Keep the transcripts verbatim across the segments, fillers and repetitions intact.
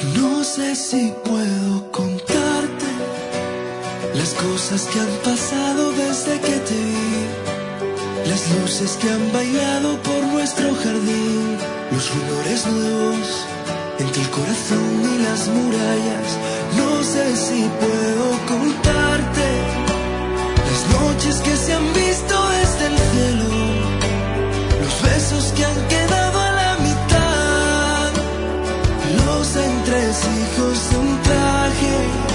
No sé si puedo contarte las cosas que han pasado desde que te vi, las luces que han bailado por nuestro jardín, los rumores nuevos entre el corazón y las murallas. No sé si puedo contarte las noches que se han visto desde el cielo, los besos que han quedado a la mitad, los entresijos de un traje.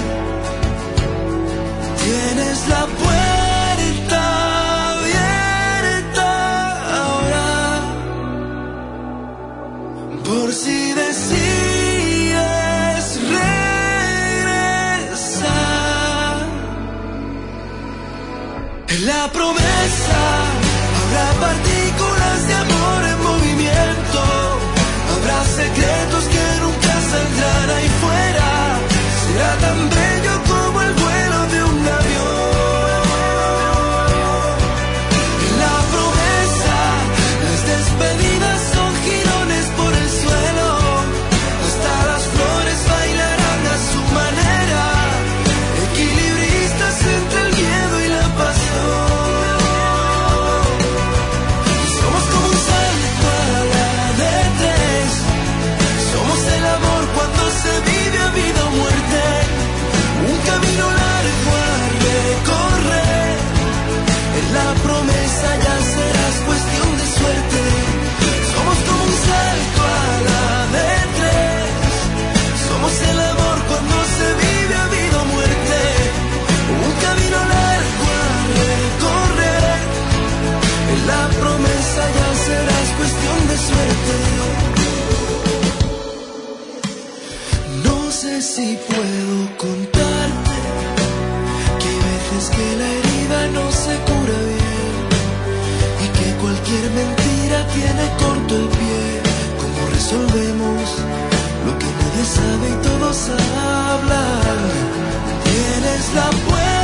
Tienes la puerta abierta ahora, por si decides regresar. En la promesa habrá partículas de amor en movimiento, habrá secretos que nunca saldrán ahí fuera. Será tan bello como el vuelo de un avión. En la promesa las despedidas son girones por el suelo, hasta las flores bailarán a su manera, equilibristas entre el miedo y la pasión. Somos como un salto a la de tres, somos el amor cuando se vive a vida o muerte, un camino largo a recorrer. En la promesa ya serás cuestión de suerte. Somos como un salto a la de tres, somos el amor cuando se vive a vida o muerte, un camino largo a recorrer. En la promesa ya serás cuestión de suerte. No sé si puedo contarte que hay veces que la herida no se cura bien y que cualquier mentira tiene corto el pie. ¿Cómo resolvemos lo que nadie sabe y todos hablan? Tienes la puerta